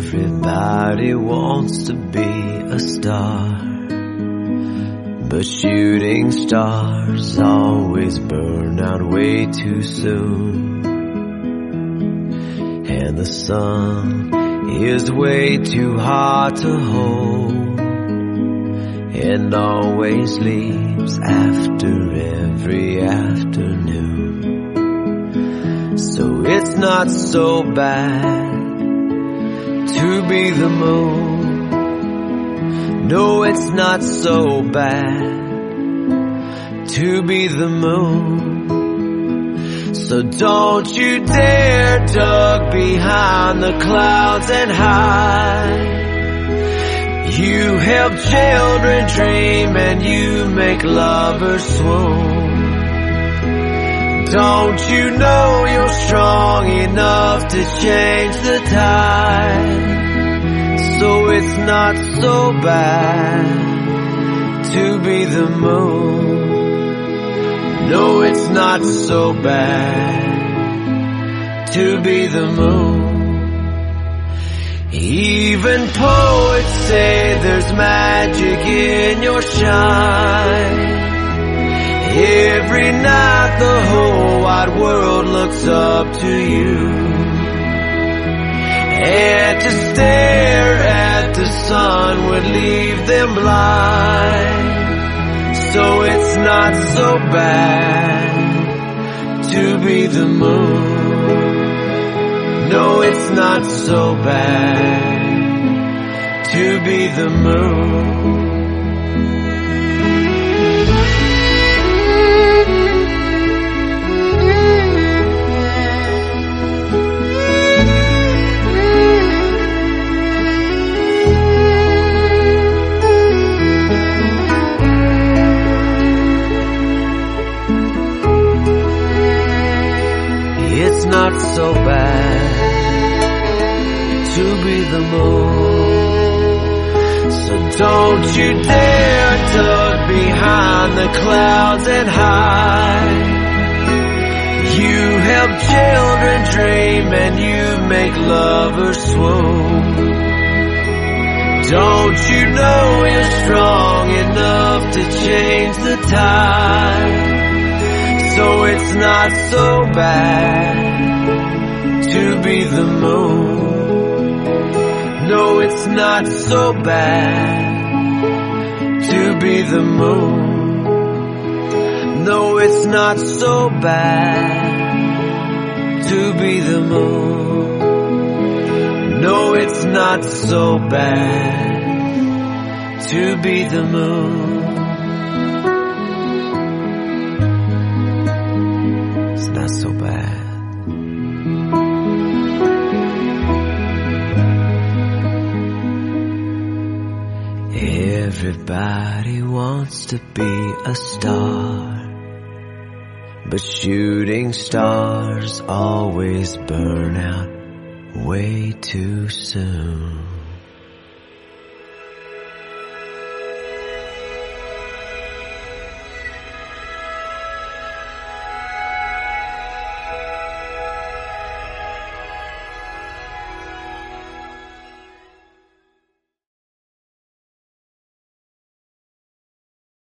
Everybody wants to be a star, but shooting stars always burn out way too soon. And the sun is way too hot to hold, and always leaves after every afternoon. So it's not so bad to be the moon. No, it's not so bad to be the moon. So don't you dare duck behind the clouds and hide. You help children dream and you make lovers swoon. Don't you know you're strong enough to change the tide? So it's not so bad to be the moon. No, it's not so bad to be the moon. Even poets say there's magic in your shine. Every night the whole wide world looks up to you, and to stare at the sun would leave them blind. So it's not so bad to be the moon. No, it's not so bad to be the moon. It's not so bad to be the moon. So don't you dare duck behind the clouds and hide. You help children dream and you make lovers swoon. Don't you know you're strong enough to change the tide? So it's not so bad to be the moon. No, it's not so bad to be the moon. No, it's not so bad to be the moon. No, it's not so bad to be the moon. Not so bad. Everybody wants to be a star, but shooting stars always burn out way too soon.